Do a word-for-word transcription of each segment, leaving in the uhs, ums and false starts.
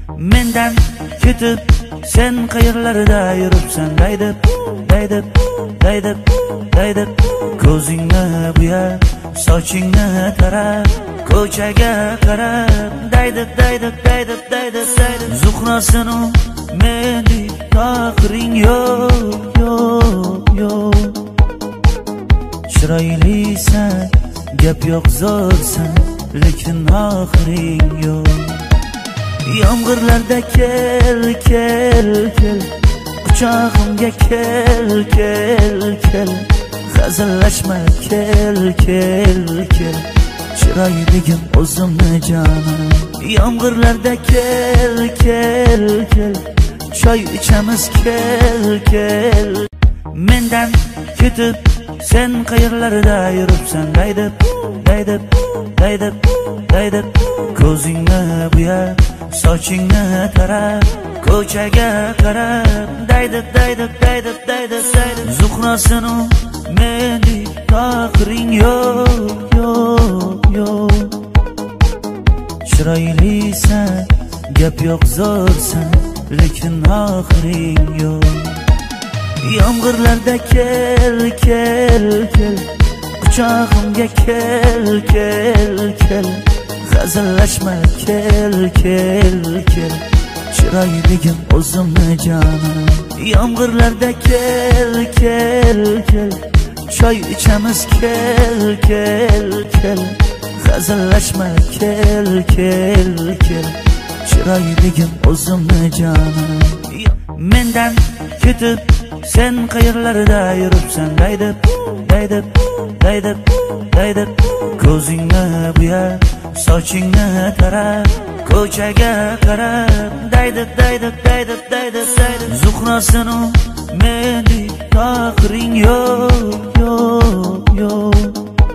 mendan ketib sen qayerlarda yuribsan daydib daydib daydib daydib ko'zingni buya sochingni tarab ko'chaga qarab daydib daydib daydib daydib daydib zuhrasinu mendek taqdiring yo'q yo'q yo'q chiroylisan gap yo'q zo'rsan lekin oxiring yo'q yomg'irlarda kel kel kel quchog'imga kel kel kel hazillashma kel kel kel chiroyligim o'zimni jonim yomg'irlarda kel kel kel choy ichamiz kel kel mendan ketib sen qayerlarda yuribsan daydib daydib daydib daydib ko'zingni buya sochingni tarab ko'chaga qarab daydib daydib daydib daydib daydib zuhrasinu mendek taqdiring yo'q yo'q yo'q chiroylisan gap yo'q zo'rsan lekin oxiring yo'q yomg'irlarda kel kel kel quchog'imga kel kel kel hazillashma kel kel kel chiroyligim o'zimni jonim yomg'irlarda kel kel kel choy ichamiz kel kel kel hazillashma kel kel kel chiroyligim o'zimni jonim mendan ketib sen qayerlarda yuribsan daydib daydib daydib daydib ko'zingni buya sochingni tarab ko'chaga qarab daydib daydib daydib daydib daydib zuhrasinu mendek taqdiring yo'q yo'q yo'q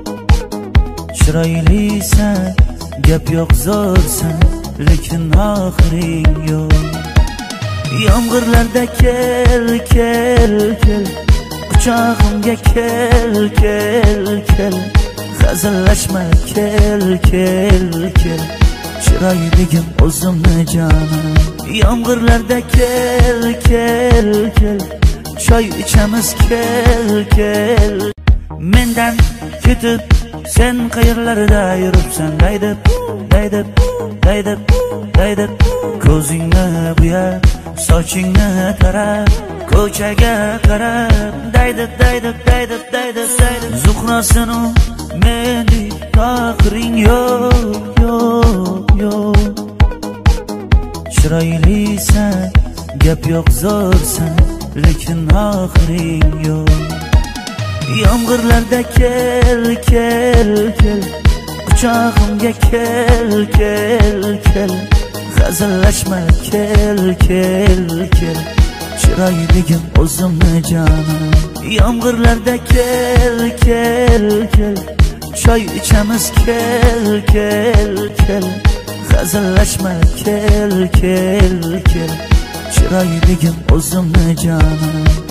chiroylisan gap yo'q zo'rsan lekin oxiring yo'q yomg'irlarda kel kel kel quchog'imga kel kel kel hazillashma kel kel kel chiroyligim o'zimni jonim yomg'irlarda kel kel kel choy ichamiz kel kel mendan ketib sen qayerlarda yuribsan daydib daydib daydib daydib ko'zingni buya sochingni tarab ko'chaga qarab daydib daydib daydib daydib daydib zuhrasinu mendek taqdiring yo'q yo'q yo'q chiroylisan gap yo'q zo'rsan lekin oxiring yo'q yomg'irlarda kel kel kel quchog'imga kel kel kel hazillashma kel kel kel chiroyligim o'zimni jonim yomg'irlarda kel kel kel choy ichamiz kel kel kel hazillashma kel kel kel chiroyligim o'zimni jonim